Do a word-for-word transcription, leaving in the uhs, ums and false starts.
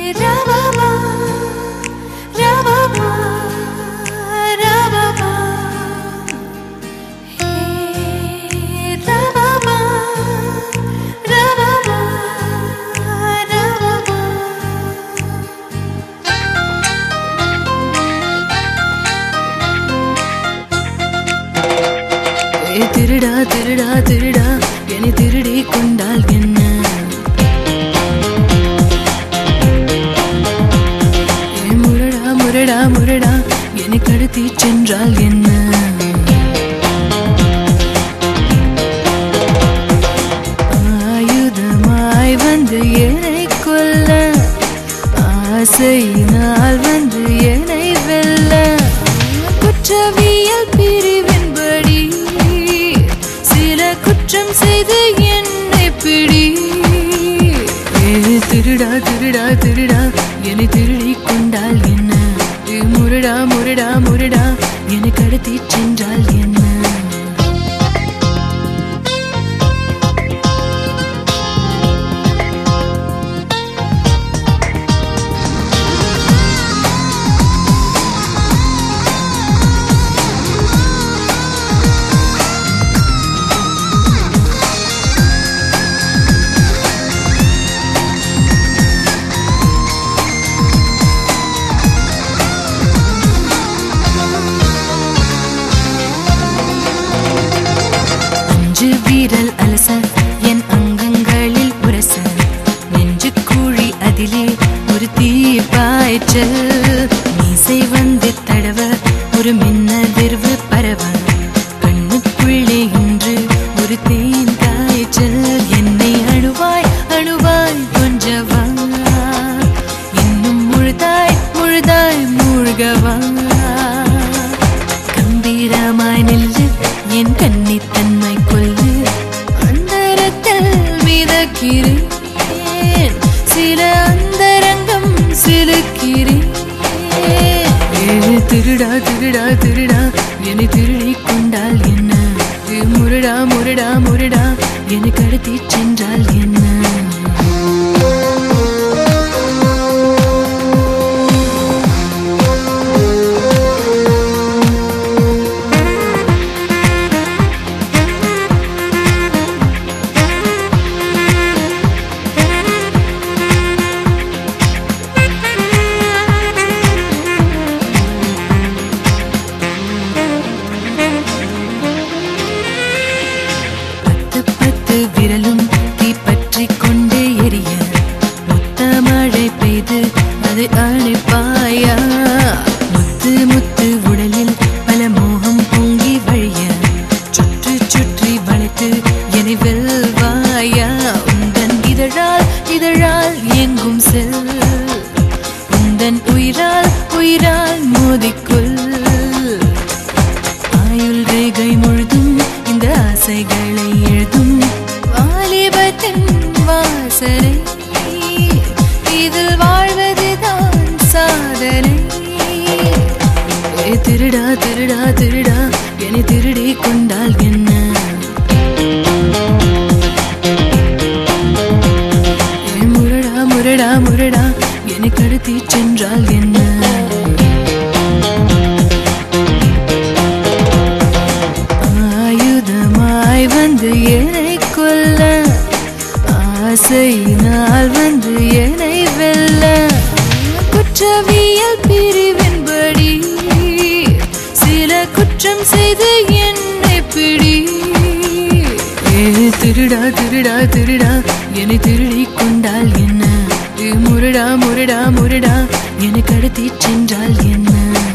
திருடா திருடா திருடா என்னை திருடி கொண்டால் என்ன? முரடா முரடா முரடா என்னை கடத்தி சென்றால் என்ன? ஆயுதமாய் வந்து என்னை கொல்ல, ஆசையினால் வந்து என்னை வெல்ல, குற்றவியல் பிரிவின்படி குற்றம் செய்து என்னை பிடி. திருடா திருடா திருடா என்னை திருடி கொண்டால் என்ன? முரடா முரடா முரடா என்னை கடத்தி சென்றால் என்ன? வீரல் அலச என் அங்கங்களில் உரச, நெஞ்சு கூழி அதிலே ஒரு தீ பாய்ச்சல், மீசை வந்து தடவ ஒரு மின்னதிர்வு பரவ, கண்ணுக்குள்ளே இன்று ஒரு தேன் காய்ச்சல். என்னை அணுவாய் அணுவாய் கொஞ்சவா, இன்னும் முழுதாய் முழுதாய் மூழ்கவா, கம்பீரமாய் நெல்லு என் கன்னித்தன்மை கொல்லு, அந்தரத்தில் மிதக்கிறேன், சில அந்தரங்கம் சிலுக்கிறேன். திருடா திருடா திருடா என்னை திருடி கொண்டால் என்ன? முரடா முரடா முரடா என்னை கடத்தி சென்றால் என்ன? விரலும் தீப்பற்றி கொண்டே எரிய, முத்த மழை பெய்து அது அணைப்பாயா, முத்து முத்து உடலில் பல மோகம் பொங்கி வழிய, சுற்றி சுற்றி வளைத்து என்னை வெல்வாயா, உந்தன் இதழால் இதழால் எங்கும் செல், உந்தன் உயிரால் உயிரால் மோதிக்கொள், ஆயுள் ரேகை முழுதும் இந்த ஆசைகளை எழுதும், வாலிபத்தின் வாசனை இதில் வாழ்வதுதான் சாதனை. திருடா திருடா திருடா என்னை திருடி கொண்டால் என்ன? முரடா முரடா முரடா என்னை கடத்தி சென்றால் என்ன? ஆயுதமாய் வந்து என்னை கொல்ல, ஆசையினால் வந்து என்னை வெல்ல, குற்றவியல் பிரிவின்படி சில குற்றம் செய்து என்னை பிடி. திருடா திருடா திருடா என்னை திருடி கொண்டால் என்ன? முரடா முரடா முரடா என்னை கடத்தி சென்றால் என்ன?